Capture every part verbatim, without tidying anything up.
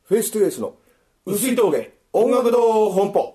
フェイストゥエースの薄い峠音楽堂本舗。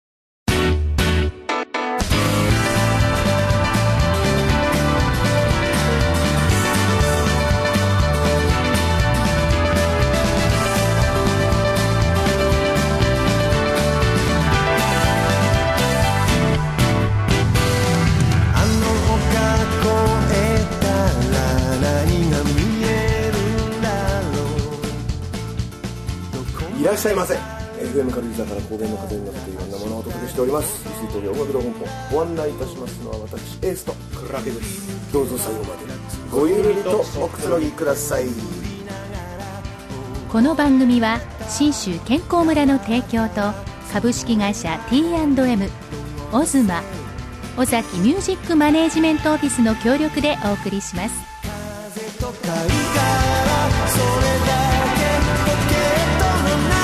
いらっしゃいませ。 エフエム 軽井沢から高原の風に乗せていろんなものをお届けしております。薄い峠音楽堂本舗、ご案内いたしますのは私エースとクラゲです。どうぞ最後までごゆるりとおくつろぎください。 この番組は信州健康村の提供と株式会社 ティーアンドエム、 オズマ、尾崎ミュージックマネージメントオフィスの協力でお送りします。 風と貝殻それだけポケットの中。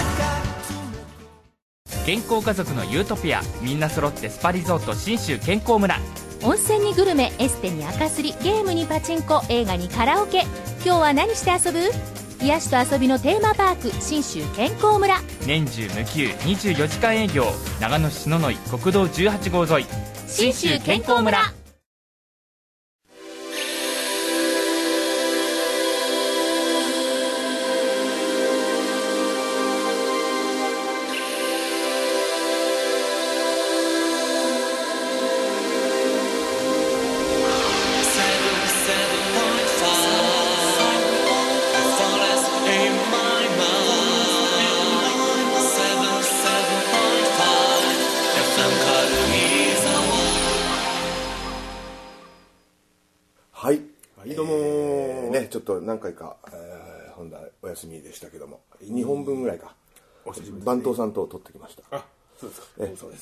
健康家族のユートピア、みんな揃ってスパリゾート信州健康村。 温泉にグルメ、エステに赤すり、ゲームにパチンコ、映画にカラオケ。今日は何して遊ぶ？癒しと遊びのテーマパーク信州健康村。 年中無休にじゅうよじかん営業、長野市篠ノ井国道じゅうはち号沿い、 信州健康村。 はい、はい、どうも、えー、ね、ちょっと何回か、えー、本来お休みでしたけども、にほんぶんぐらいか、番頭さんと撮ってきました。 あ、そうですか。えそうです。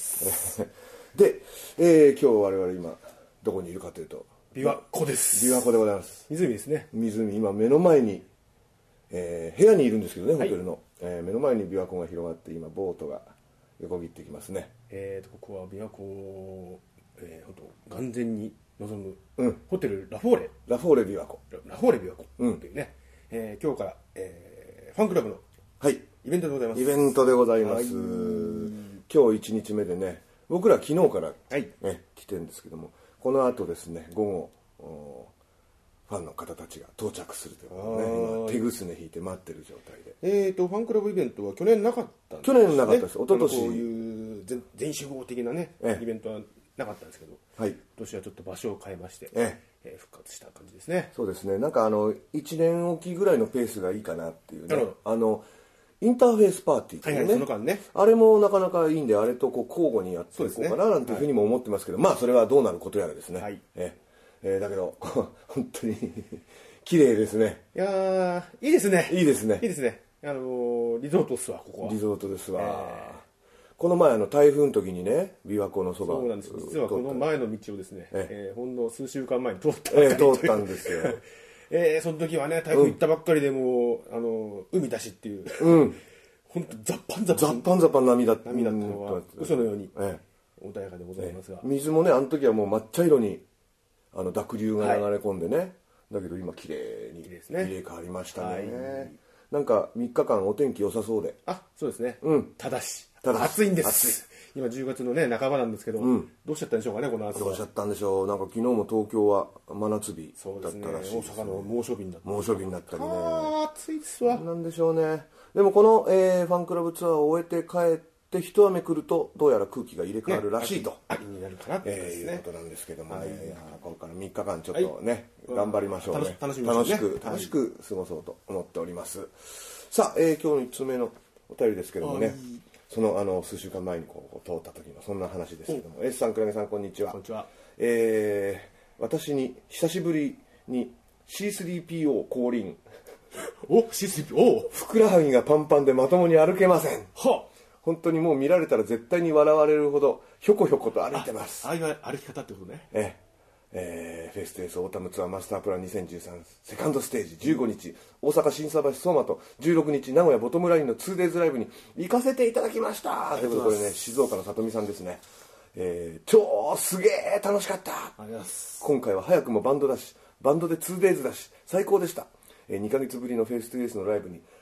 で、えー、今日我々今どこにいるかというと、 琵琶湖です。 琵琶湖でございます。 湖ですね。 湖、今目の前に、えー、部屋にいるんですけどね、ホテルの、はい、えー、目の前に琵琶湖が広がって、今ボートが横切ってきますね。 えーとここは琵琶湖、えー、本当完全に望む、 うん、 ホテルラフォーレラフォーレ琵琶湖ラフォーレ琵琶湖というね、 うん、 えー、今日から、えー、ファンクラブのはいイベントでございます。 イベントでございます。今日いちにちめでね、僕ら昨日から、 はいね、来てるんですけども、この後ですね、午後ファンの方たちが到着するということでね、今手ぐすね引いて待ってる状態で。 えーとファンクラブイベントは去年なかったんですね。去年なかったです。一昨年こういう全全集合的なね、 ええ、 イベントはなかったんですけど、 はい、 今年はちょっと場所を変えまして、 えええー、復活した感じですね。 そうですね。なんかあのいちねんおきぐらいのペースがいいかなっていうね。 なるほど。 あのインターフェースパーティーというね、はいはい、 その間ね、 あれもなかなかいいんで、あれとこう交互にやっていこうかななんていうふうにも思ってますけど、ね、はい、まあそれはどうなることやらですね。 はい、 ええー、だけど本当に綺麗ですね。 いやー、いいですね。 いいですね。 いいですね。あのー、リゾートっすわ、ここは。 リゾートですわ。 えーこの前あの台風の時にね、琵琶湖のそば、 そうなんです。実はこの前の道をですね、ええー、ほんの数週間前に通ったえー、通ったんですよ。 えー、その時はね、台風行ったばっかりでもう、うん、あの海だしっていう、 うん、 本当ザッパンザッパンザッパンザッパン波だった波だったのは嘘のように、えー、穏やかでございますが、 えー、水もね、あの時はもう抹茶色にあの濁流が流れ込んでね、はい、だけど今綺麗に入れ替わりましたね。はい、なんかみっかかんお天気良さそうで。 あ、そうですね。 うん。 ただし、ただ暑いんです。今じゅうがつのね半ばなんですけど、うん、どうしちゃったんでしょうかね、この暑さ。 どうしちゃったんでしょう。なんか昨日も東京は真夏日だったらしいですね。 大阪の猛暑日になったり、 猛暑日になったりね。 あー暑いですわ。 なんでしょうね。でもこの、えー、ファンクラブツアーを終えて帰って一雨来るとどうやら空気が入れ替わるらしいと、ね、 秋になるかなってことですね、 えー、いうことなんですけどもね、はい、いやこれからみっかかんちょっとね、はい、頑張りましょうね。 楽し, 楽し, 楽しく楽しく過ごそうと思っております。さあ、えー、今日のいちつめのお便りですけどもね、そのあの数週間前にこう通った時のそんな話ですけども、 S さん、クラゲさん、こんにちは。 こんにちは。 えー、私に久しぶりに シースリーピーオー 降臨。 お シースリーピーオーふくらはぎがパンパンでまともに歩けません。 はあ、 本当にもう見られたら絶対に笑われるほどひょこひょこと歩いてます。 ああいう歩き方ってことね。 えええー、フェイステースオータムツアーマスタープランにせんじゅうさんセカンドステージじゅうごにち、大阪心斎橋相馬とじゅうろくにち名古屋ボトムラインの ツーデイズ ライブに行かせていただきました。ということでこれね、静岡の里見さんですね。えー、超すげえ楽しかった。 ありがとうございます。 今回は早くもバンドだし、バンドで ツーデイズ だし最高でした。にかげつぶりのフェイストゥエースのライブに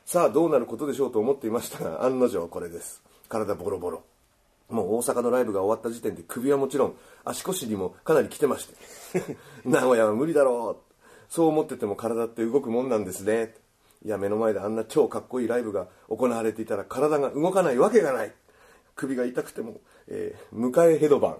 さあどうなることでしょうと思っていましたが、案の定これです。体ボロボロ。もう大阪のライブが終わった時点で首はもちろん足腰にもかなり来てまして名古屋は無理だろう、そう思ってても体って動くもんなんですね。いや目の前であんな超かっこいいライブが行われていたら体が動かないわけがない。首が痛くても、えー、迎えヘドバン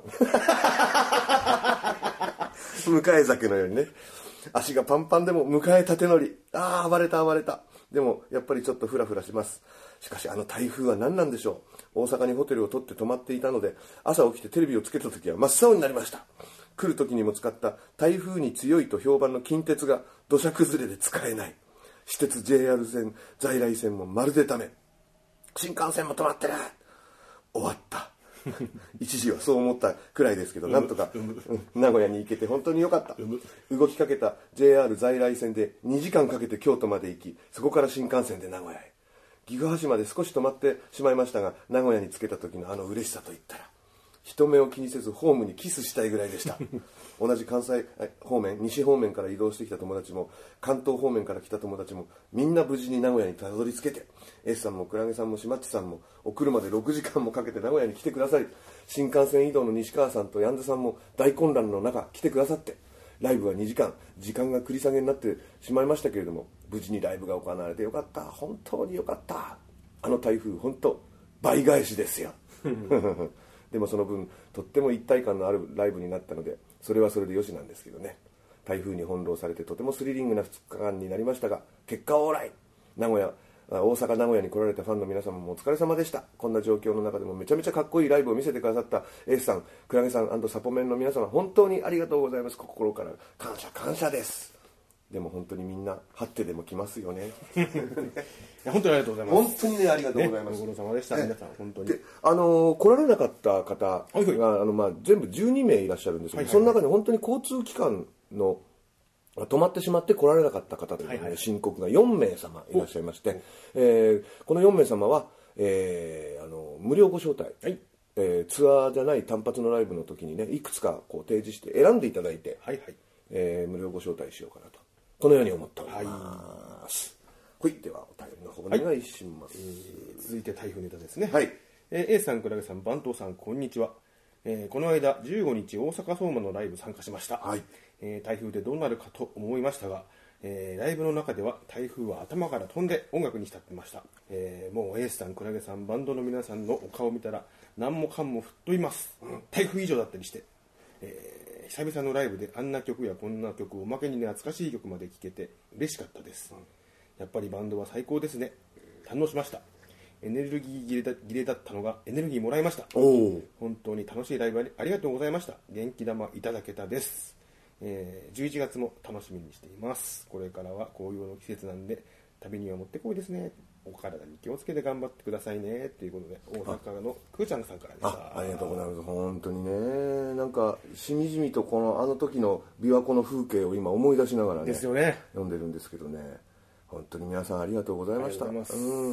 迎え酒のようにね、足がパンパンでも迎え縦乗り、ああ暴れた暴れた。でもやっぱりちょっとフラフラします。しかしあの台風は何なんでしょう。大阪にホテルを取って泊まっていたので、朝起きてテレビをつけた時は真っ青になりました。来る時にも使った台風に強いと評判の近鉄が土砂崩れで使えない。私鉄 ジェイアール 線、在来線もまるでダメ。新幹線も止まってる。終わった一時はそう思ったくらいですけど、なんとか、うん、名古屋に行けて本当に良かった。動きかけた ジェイアール 在来線でにじかんかけて京都まで行き、そこから新幹線で名古屋へ。岐阜羽島で少し止まってしまいましたが、名古屋に着けた時のあの嬉しさといったら、人目を気にせずホームにキスしたいぐらいでした同じ関西方面、西方面から移動してきた友達も、関東方面から来た友達も、みんな無事に名古屋にたどり着けて、 S さんもクラゲさんもしまっちさんもお車でろくじかんもかけて名古屋に来てくださり、新幹線移動の西川さんとヤンズさんも大混乱の中来てくださって、ライブはにじかん、時間が繰り下げになってしまいましたけれども、無事にライブが行われてよかった。本当によかった。あの台風本当倍返しですよでもその分とっても一体感のあるライブになったので、それはそれでよしなんですけどね。台風に翻弄されてとてもスリリングなふつかかんになりましたが、結果はオーライ。名古屋大阪名古屋に来られたファンの皆様もお疲れ様でした。こんな状況の中でもめちゃめちゃかっこいいライブを見せてくださったエースさん、クラゲさん&サポメンの皆様、本当にありがとうございます。心から感謝感謝です。でも本当にみんな張ってでも来ますよねいや本当にありがとうございます。 本当にね、ありがとうございます、 ね、ご苦労様でした、皆さん本当に。 で、あのー、来られなかった方が、 はいはい、 あのまあ、全部じゅうにめいいらっしゃるんですけど、はいはいはい、その中に本当に交通機関の止まってしまって来られなかった方という、ね、はいはい、申告がよんめいさまいらっしゃいまして、えー、このよんめいさまは、えー、あの無料ご招待、はい、えー、ツアーじゃない単発のライブの時にね、いくつかこう提示して選んでいただいて、はいはい、えー、無料ご招待しようかなと、このように思っております。はい、ではお便りの方お願いします。はい、 えー、続いて台風ネタですね。 はい。 えー、A さん、クラゲさん、番頭さん、こんにちは。えー、この間じゅうごにち大阪相馬のライブ参加しました。はい。えー、台風でどうなるかと思いましたが、えー、ライブの中では台風は頭から飛んで音楽に浸ってました。えー、もう A さん、クラゲさん、バンドの皆さんのお顔を見たら何もかんも吹っ飛びます。うん、台風以上だったりして。えー、久々のライブであんな曲やこんな曲、おまけにね、懐かしい曲まで聴けて嬉しかったです。うん、やっぱりバンドは最高ですね。堪能しました。エネルギー切れだ、切れだったのがエネルギーもらいました。お本当に楽しいライブありがとうございました。元気玉いただけたです。えー、じゅういちがつも楽しみにしています。これからは紅葉の季節なんで旅にはもってこいですね。お体に気をつけて頑張ってくださいねということで、大阪のくーちゃんさんからでした。 あ, ありがとうございます。本当にね、なんかしみじみとこのあの時の琵琶湖の風景を今思い出しながらね、 ですよね、 読んでるんですけどね、本当に皆さんありがとうございました。うん、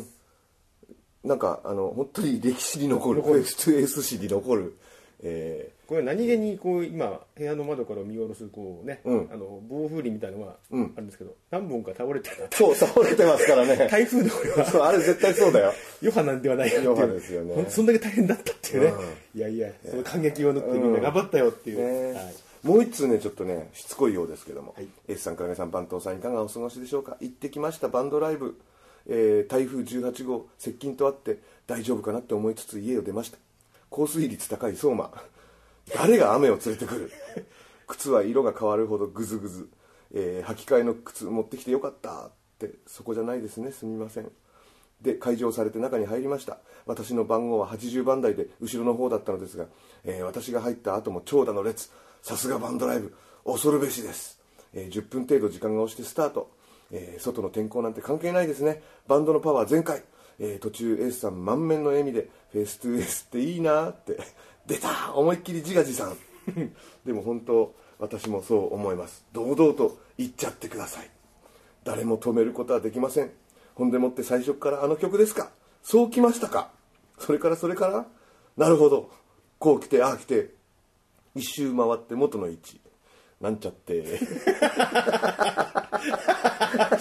なんかあの本当に歴史に残る、フェストゥエース史に残る、えー、 これ何気にこう今部屋の窓から見下ろすこうね、うん、あの暴風林みたいなのがあるんですけど、うん、何本か倒れてる。 そう倒れてますからね台風のこれはそう、あれ絶対そうだよ余波なんではないかっていう。 余波ですよね。 そんだけ大変だったっていうね、うん、いやいやその感激を縫ってみんな頑張ったよっていう、うんね、はい、 もう一通ね、ちょっとねしつこいようですけども、はい、S さん、クラゲさん、番頭さん、いかがお過ごしでしょうか。行ってきましたバンドライブ、えー、台風じゅうはちごう接近とあって大丈夫かなって思いつつ家を出ました。降水率高い相馬、誰が雨を連れてくる靴は色が変わるほどグズグズ、えー、履き替えの靴持ってきてよかったって、そこじゃないですね、すみません。で開場されて中に入りました。私の番号ははちじゅうばん台で後ろの方だったのですが、えー、私が入った後も長蛇の列。さすがバンドライブ、恐るべしです。えー、じゅっぷん程度時間が押してスタート。えー、外の天候なんて関係ないですね。バンドのパワー全開。えー、途中 S さん満面の笑みでフェストゥエスっていいなって出た、思いっきり自画自賛でも本当私もそう思います。堂々と言っちゃってください。誰も止めることはできません。ほんでもって最初からあの曲ですか、そうきましたか。それからそれからなるほど、こう来てああ来て一周回って元の位置なんちゃって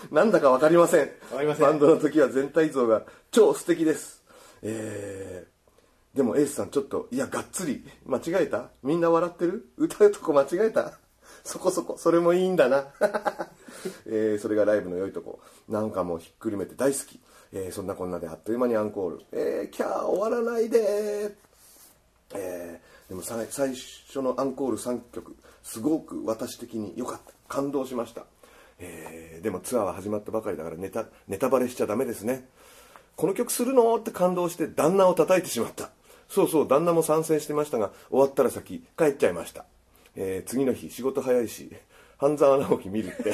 なんだかわかりません。 わかりませんバンドの時は全体像が超素敵です。えー、でもエースさんちょっと、いや、がっつり、間違えた？みんな笑ってる？歌うとこ間違えた？そこそこ、それもいいんだな。えー、それがライブの良いとこ。なんかもうひっくるめて大好き。えー、そんなこんなであっという間にアンコール。えー、キャー終わらないでー。えー、でもさ最初のアンコールさんきょく、すごく私的に良かった。感動しました。えー、でもツアーは始まったばかりだからネタ、ネタバレしちゃダメですね。この曲するのって感動して旦那を叩いてしまった。そうそう、旦那も参戦してましたが、終わったら先帰っちゃいました。えー、次の日仕事早いし、半沢直樹見るって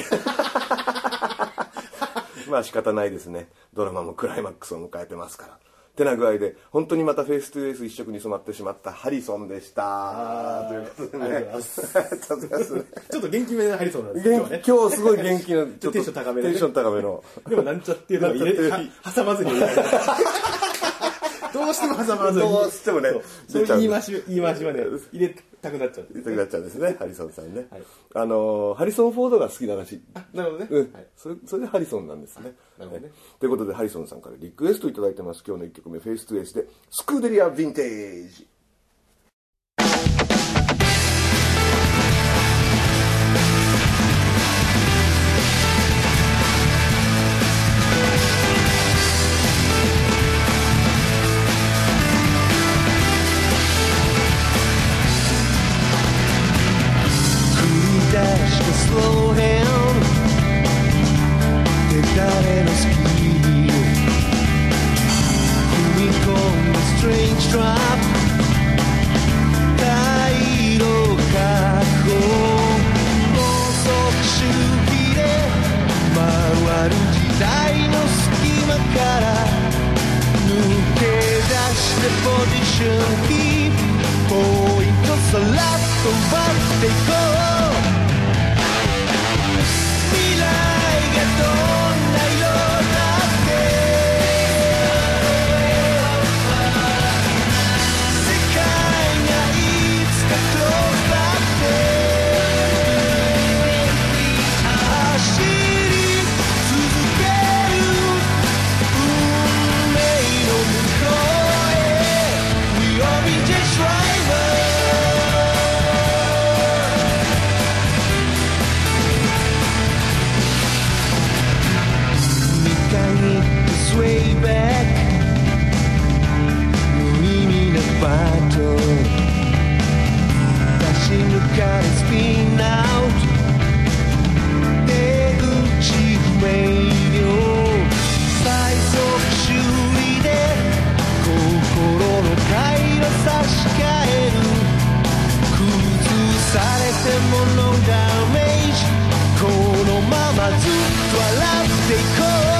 まあ仕方ないですね。ドラマもクライマックスを迎えてますから。てな具合で本当にまたフェイストゥフェイス一色に染まってしまったハリソンでした。ということでね。 ありがとうございます。ちょっと元気めなハリソンなんです今日はね。今日すごい元気な、ちょっとテンション高めの、ね、 テンション高めの。 でもなんちゃっていうのを入れて、挟まずに入れて。どうしても挟まずに。 どうしてもね。 そういう言い回し、言い回しはね、入れたくなっちゃう。 入れたくなっちゃうんですね、ハリソンさんね。 はい、 あのー、ハリソン・フォードが好きならしい。 あ、なるほどね。 うん。はい、それ、それでハリソンなんですね。 なるほどね。 ということで、ハリソンさんからリクエストいただいてます。今日のいっきょくめ、フェイストゥフェイスで、スクーデリア・ヴィンテージ。 Slow hand 手だれのスピード踏み込んだ strange drop 態度確保高速周期で回る時代の隙間から抜け出してポジションキープポイントさらっと奪っていこう未来がどんな色だって世界がいつか遠ざって走り続ける運命の向こうへ We all be just driver way back 無意味なバトル出し抜かれスピンアウト出口不明瞭最速修理で心の回路差し替える崩されてもノーダメージこのままずっと笑っていこう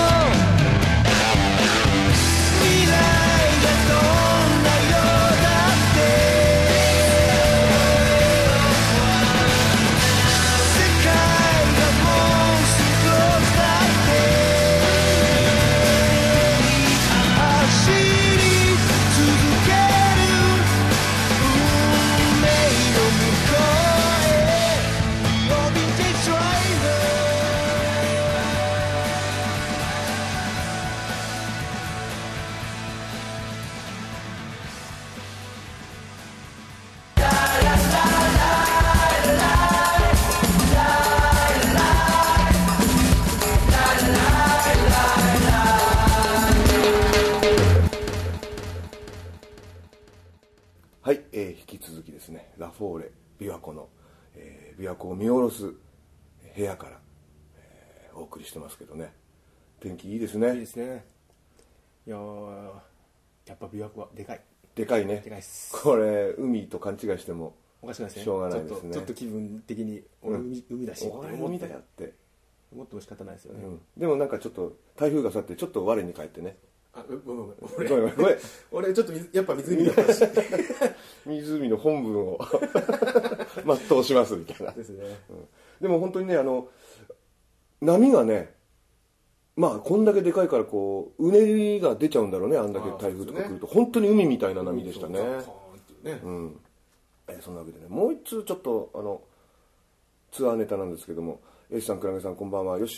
はい、えー、引き続きですね、ラフォーレ琵琶湖の、えー、琵琶湖を見下ろす部屋から、えー、お送りしてますけどね。天気いいですね。 いいですね。いやー、やっぱ琵琶湖はでかい。 でかいね。 でかいっす。 これ海と勘違いしてもおかしくないですね。 しょうがないですね。 ちょっと、ちょっと気分的に俺海、うん、海だし。 俺海だよって思っても仕方ないですよね。 うん、でもなんかちょっと台風が去ってちょっと我に返ってね。 あ、ごめんごめん。俺、 ごめんごめん俺ちょっとやっぱ湖だったし。 湖の本分を全うしますみたいな。 ですね。 うん、でも本当にね、あの波がね、まあこんだけでかいからこううねりが出ちゃうんだろうね。あんだけ台風とか来ると、ね、本当に海みたいな波でしたね。うん。えー、そんなわけでね、もう一通ちょっとあのツアーネタなんですけども、エイジさん、クラゲさん、こんばんは。よし、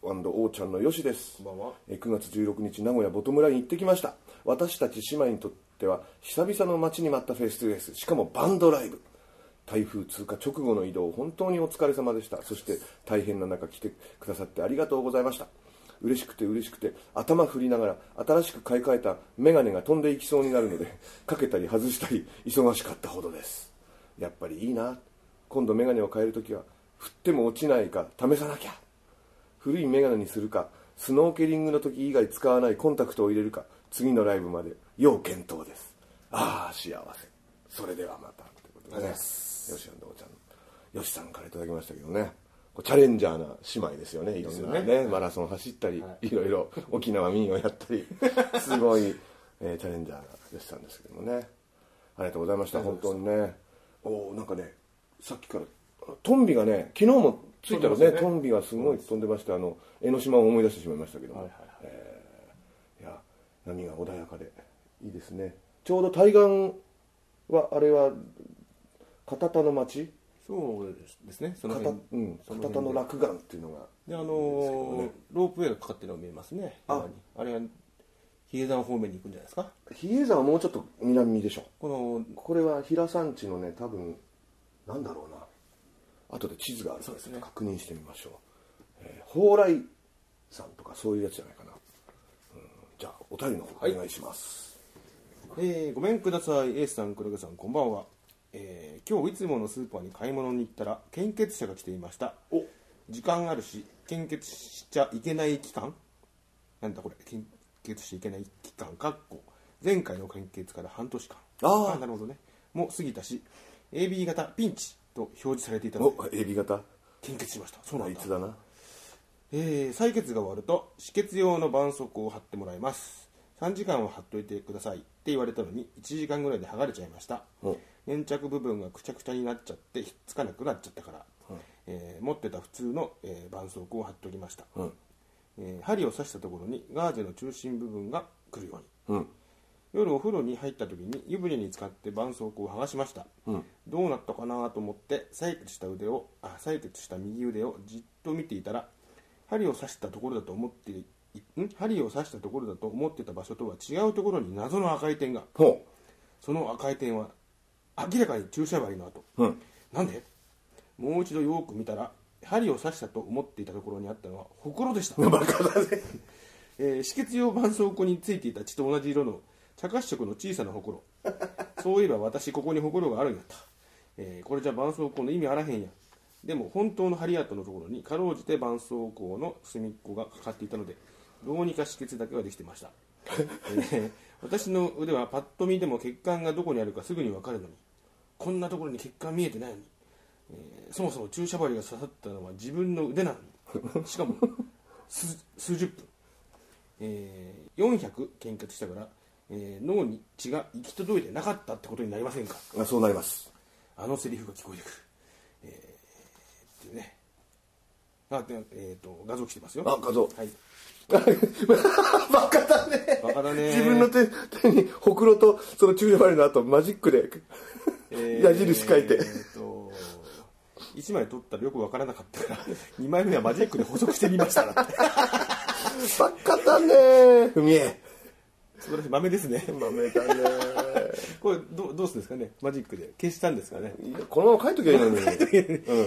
おーちゃんのよしです。 こんばんは。 えーくがつじゅうろくにち名古屋ボトムライン行ってきました。私たち姉妹にとっては久々の待ちに待ったフェイストゥフェイス、しかもバンドライブ。台風通過直後の移動、本当にお疲れ様でした。そして大変な中来てくださってありがとうございました。嬉しくて嬉しくて頭振りながら新しく買い替えたメガネが飛んでいきそうになるのでかけたり外したり忙しかったほどです。やっぱりいいな。今度メガネを変えるときは振っても落ちないか試さなきゃ。古いメガネにするか、スノーケリングの時以外使わないコンタクトを入れるか、次のライブまで要検討です。ああ幸せ。それではまたということでね、よしちゃんよしさんからいただきましたけどね、チャレンジャーな姉妹ですよね。いろんなね、マラソン走ったり、はい、いろいろ沖縄民謡やったりすごい、えー、チャレンジャーなよしさんですけどもね、ありがとうございました。本当にね、おなんかね、さっきからトンビがね、昨日も着いたら ね, ねトンビがすごい飛んでまして、あの江ノ島を思い出してしまいましたけども、はいはいはい、えー、いや波が穏やかでいいですね。ちょうど対岸はあれは片田の町、 そうですね、その片、うん、片田の落雁っていうのがで、あのーね、ロープウェイがかかってるのが見えますね。ああれは比叡山方面に行くんじゃないですか。 比叡山はもうちょっと南でしょ。 このこれは平山地のね、多分なんだろうな、後で地図があるので、ね、確認してみましょう。えー、蓬莱山とかそういうやつじゃないかな。うん、じゃあお便りの方お願いします。 はい、えー、ごめんください。エースさん、黒毛さん、こんばんは。えー、今日いつものスーパーに買い物に行ったら献血者が来ていました。お時間あるし献血しちゃいけない期間、なんだこれ、献血しちゃいけない期間かっこ前回の献血から半年間、ああなるほどね、もう過ぎたし エービー 型ピンチと表示されていたのでエービー 型献血しました。そうなんだ。 いつだな。 えー、採血が終わると止血用の絆創膏を貼ってもらいます。さんじかんは貼っといてくださいって言われたのにいちじかんぐらいで剥がれちゃいました。粘着部分がくちゃくちゃになっちゃってひっつかなくなっちゃったから、うん、えー、持ってた普通の、えー、絆創膏を貼っておきました。うん、えー、針を刺したところにガーゼの中心部分が来るように、うん、夜お風呂に入った時に湯船に使って絆創膏を剥がしました。うん、どうなったかなと思って採血した腕をあ採血した右腕をじっと見ていたら、針を刺したところだと思ってん針を刺したところだと思ってた場所とは違うところに謎の赤い点が。その赤い点は明らかに注射針の跡、うん、なんでもう一度よく見たら針を刺したと思っていたところにあったのはほくろでした。バカだね、えー、止血用絆創膏についていた血と同じ色の茶褐色の小さなほくろそういえば私ここにほくろがあるんやった、えー、これじゃ絆創膏の意味あらへんや。でも本当の針跡のところにかろうじて絆創膏の隅っこがかかっていたのでどうにか止血だけはできてました、えー、私の腕はパッと見でも血管がどこにあるかすぐに分かるのにこんなところに血管見えてないのに、えー、そもそも注射針が刺さったのは自分の腕なのにしかも 数, 数十分、えー、よんひゃく献血したから、えー、脳に血が行き届いてなかったってことになりませんか。 あ、そうなります。あのセリフが聞こえてくる、えー、っていうね。あ、で、えー、と画像来てますよ。 あ、画像、 はいバカだね。 バカだね。 自分の 手, 手にほくろとその注射針の後マジックで、えー、矢印書いて、えー、といちまい取ったらよくわからなかったからにまいめはマジックで補足してみましたってバカだね。ふみえ素晴らしい。豆ですね。 豆だねこれ ど, どうするんですかね。マジックで消したんですかね。 このまま書いときゃいいのに、うん、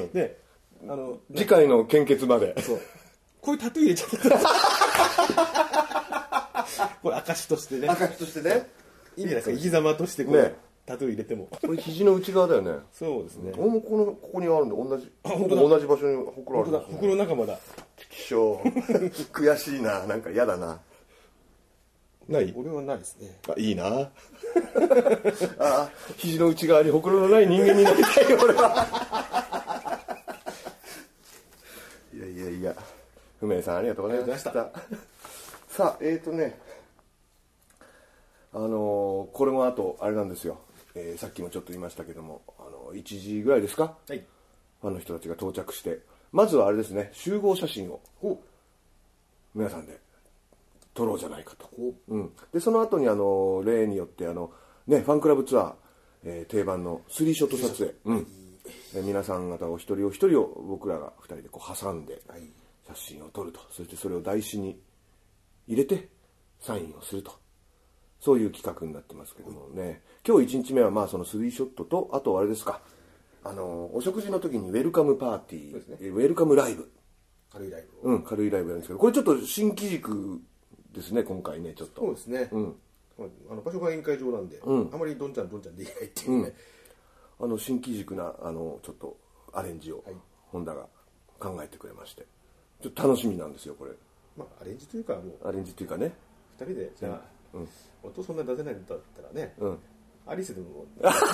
ね、あの次回の献血まで。 そうこういうタトゥー入れちゃったこれ証としてね。 証としてね。 いいんじゃないですか。生き様としてこう、ね、タトゥー入れても。 これ肘の内側だよね。 そうですね。 俺もこのここにあるんで同じ。同じ場所にほくろあるんですね。 ほくろ仲間だ。 気象悔しいな。なんか嫌だな。ない？ 俺はないですね。 あ、いいな。ああ、肘の内側にほくろのない人間になりたいよ俺は。いやいやいや。ふめいさんありがとうございました。さあ、えーとね、あのー、これもあとあれなんですよ、えー、さっきもちょっと言いましたけども、あのー、いちじぐらいですか、はい、ファンの人たちが到着して、まずはあれですね、集合写真を皆さんで撮ろうじゃないかと、うん、でその後にあのー、例によってあの、ね、ファンクラブツアー、えー、定番のスリーショット撮影、うん、えー、皆さん方お一人お一人を僕らがふたりでこう挟んで、はい、 写真を撮ると、そしてそれを台紙に入れてサインをすると、そういう企画になってますけどもね、今日いちにちめはまあそのスリーショットと、あとあれですか、あのお食事の時にウェルカムパーティー、ね、ウェルカムライブ、 軽いライブ、 うん、軽いライブなんですけど、これちょっと新機軸ですね、今回ね、ちょっと。 そうですね、うん、あの場所が宴会場なんで、うん、あまりどんちゃんどんちゃんできないっていうね、 うん、あの新機軸なあのちょっとアレンジを本田が考えてくれまして、ちょっと楽しみなんですよこれ。 まあアレンジというかもうアレンジというかね、 ふたりでじゃあ、うん、音そんな出せないんだったらね、うん、アリスでも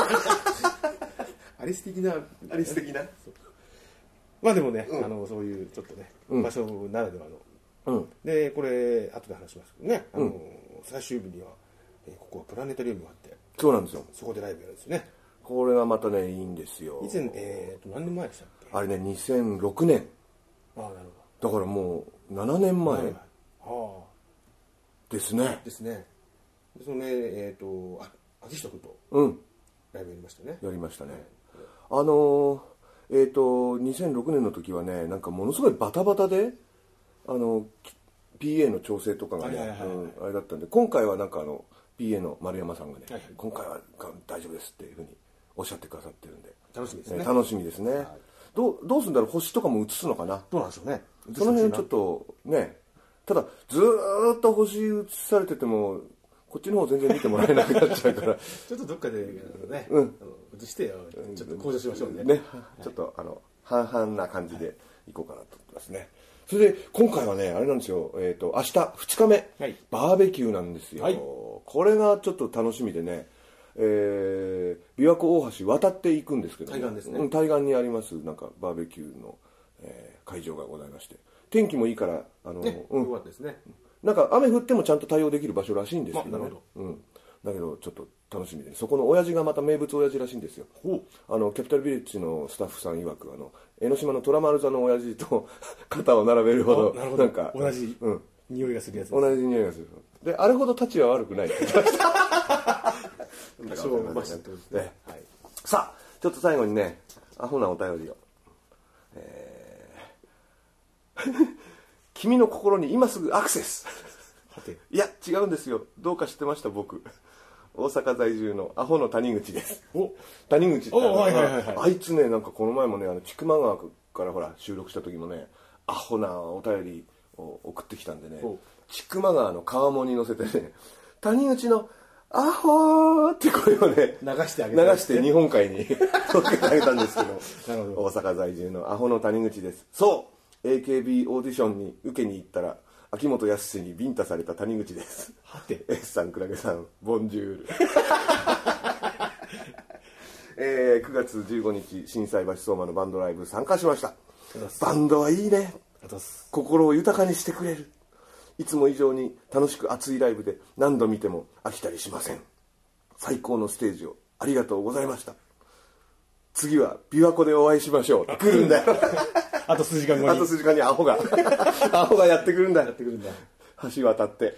アリス的なアリス的なまあでもね、うん、あのそういうちょっとね、うん、場所ならではの、うん、でこれ後で話しますけどね、あの、うん、最終日には、えー、ここはプラネタリウムがあって、 そうなんですよ、 そこでライブやるんですよね。 これがまたねいいんですよ。 以前、えー、と何年前でしたっけ。 あれねにせんろくねん。 ああなるほど。だからもうななねんまえ、はいはい、はあ、ですねですね。でそのねえっ、ー、とあ秋下君とライブやりましたね、 うん、やりましたね、はい、あのーえーとにせんろくねんの時はね、なんかものすごいバタバタであの ピーエー の調整とかがねあれだったんで、今回はなんかあの ピーエー の丸山さんがね、はいはい、今回は大丈夫ですっていうふうにおっしゃってくださってるんで楽しみですね、 ね、楽しみですね、はい、どう、どうするんだろう、星とかも映すのかな。 どうなんでしょうね、 その辺ちょっとね、ただずーっと星映されててもこっちの方全然見てもらえなくなっちゃうからちょっとどっかでね、うん、映してよ、ちょっと向上しましょうね、ね、 ちょっとあの半々な感じでいこうかなと思ってますね。それで今回はねあれなんですよ、えーと明日ふつかめ、はい、バーベキューなんですよ、はい、これがちょっと楽しみでね、えー、琵琶湖大橋渡っていくんですけど、ね、 対岸ですね、 うん、対岸にありますなんかバーベキューの、えー、会場がございまして、天気もいいからあの、 ね、うん、よかったですね。 なんか雨降ってもちゃんと対応できる場所らしいんですけどね、うん、だけどちょっと楽しみで、そこの親父がまた名物親父らしいんですよ。あのキャピタルビレッジのスタッフさん曰く、あの江ノ島の虎丸座の親父と肩を並べるほどなるほど、 なんか同じ匂いがするやつです。 同じ匂いがするで、あれほど立ちは悪くないね、はい、さあちょっと最後にねアホなお便りを、えー君の心に今すぐアクセスいや違うんですよ、どうか知ってました、僕大阪在住のアホの谷口です。お谷口って あ,、はいはいはいはい、あいつね、なんかこの前もねあの千曲川からほら収録した時もねアホなお便りを送ってきたんでね、千曲川の川面に乗せてね谷口のアホーって声をね流してあげて、ね、 流して日本海に届けてあげたんですけどなるほど、大阪在住のアホの谷口です。そう、エーケービー オーディションに受けに行ったら秋元康にビンタされた谷口です。 はて S さん、クラゲさん、ボンジュールえー、くがつじゅうごにち心斎橋相馬のバンドライブ参加しました。バンドはいいね、心を豊かにしてくれる、いつも以上に楽しく熱いライブで何度見ても飽きたりしません。最高のステージをありがとうございました。次は琵琶湖でお会いしましょうって来るんだよあと数時間後にあと数時間にアホがアホがやってくるんだやってくるんだ橋渡って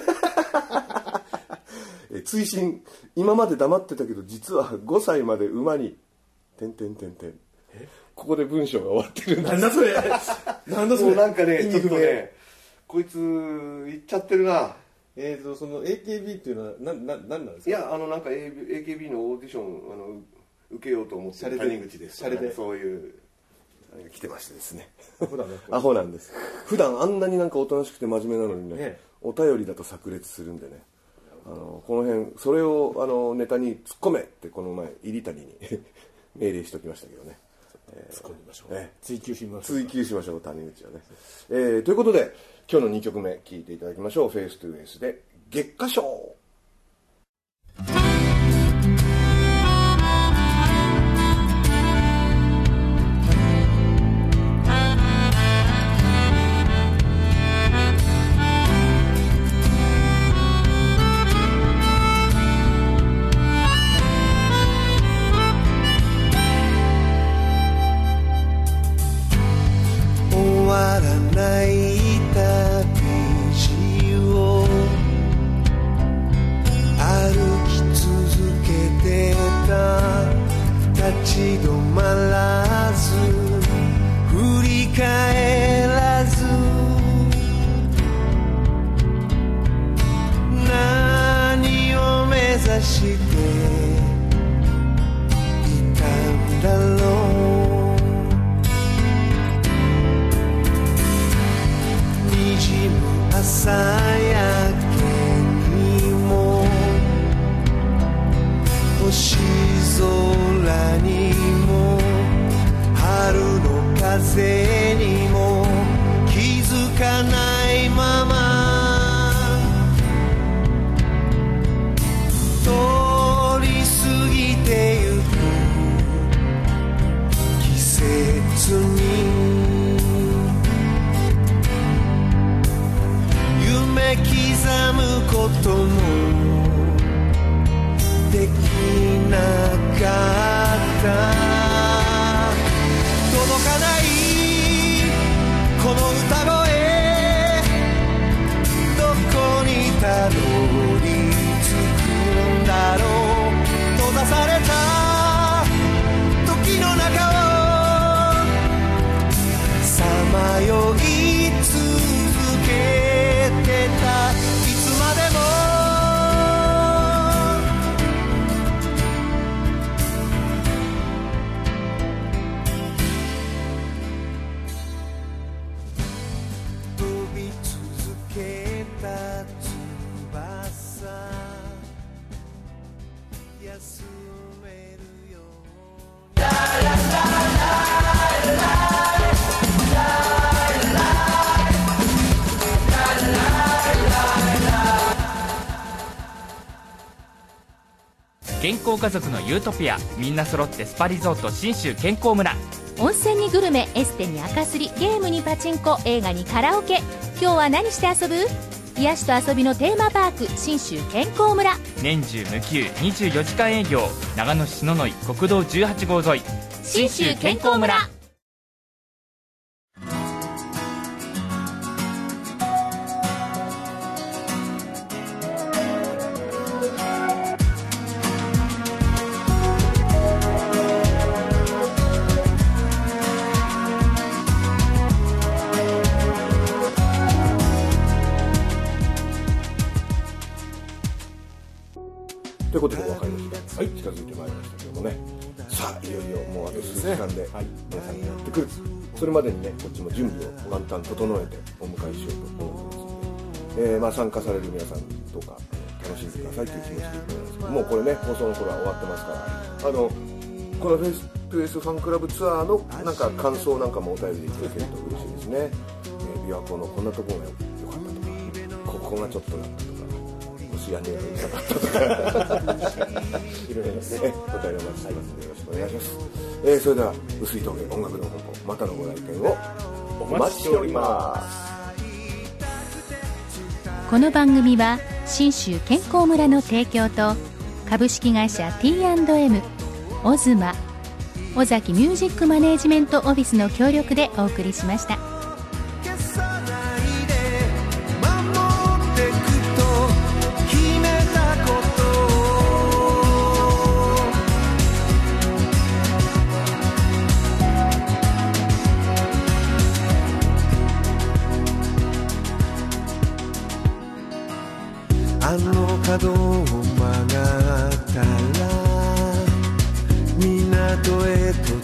え追伸、今まで黙ってたけど実はごさいまで馬にてんてんてんてん、ここで文章が終わってるんだ。 なんだそれなんだそれ、もうなんかねちょっとねこいつ言っちゃってるな。 えーとその エーケービー っていうのは何ななんなんですか。 いやあのなんか エーケービー のオーディションあの受けようと思ってる谷口です、ね、でそういう来てましてですねアホなんです。普段あんなになんかおとなしくて真面目なのにね、ねお便りだと炸裂するんでね、あのこの辺それをあのネタに突っ込めってこの前入谷に命令しておきましたけどね、 えー、突っ込みましょう、ね、追求しましょう追求しましょう谷口はね、えー、ということで今日のにきょくめ聴いていただきましょう。フェイストゥフェイスで月下賞。 探していたんだろう。にじむ朝焼けにも星空にも春の風にも気づかないまま通り過ぎてゆく季節に夢刻むこともできなかった届かないこの歌声どこにたどり着くんだろう。閉ざされた時の中をさまよい続けてたいつまでも健康家族のユートピア、みんな揃ってスパリゾート信州健康村。 温泉にグルメ、エステに赤すり、ゲームにパチンコ、映画にカラオケ。今日は何して遊ぶ？癒しと遊びのテーマパーク信州健康村。 年中無休にじゅうよじかん営業、長野市篠ノ井国道じゅうはちごう沿い信州健康村。 ということでお別れの時間が、はい、近づいてまいりましたけどもね、さあいよいよもうあと数時間で皆さんがやってくる、それまでにねこっちも準備をワンタン整えてお迎えしようと思いますので、えー、まあ参加される皆さんとか楽しんでくださいという気持ちでいいと思いますけども、うこれね放送の頃は終わってますから、あのこのフェイストゥエスファンクラブツアーのなんか感想なんかもお便りでいただけると嬉しいですね。えー、琵琶湖のこんなところが良かったとか、ここがちょっとなんだとか、星屋根がうるさかったとかいろいろねお便りお待ちしてますのでよろしくお願いします。えー、それでは薄い峠音楽の本舗またのご来店をお待ちしております。 この番組は信州健康村の提供と株式会社 ティーアンドエム、 オズマ、尾崎ミュージックマネージメントオフィスの協力でお送りしました。 あの角を曲がったら港へと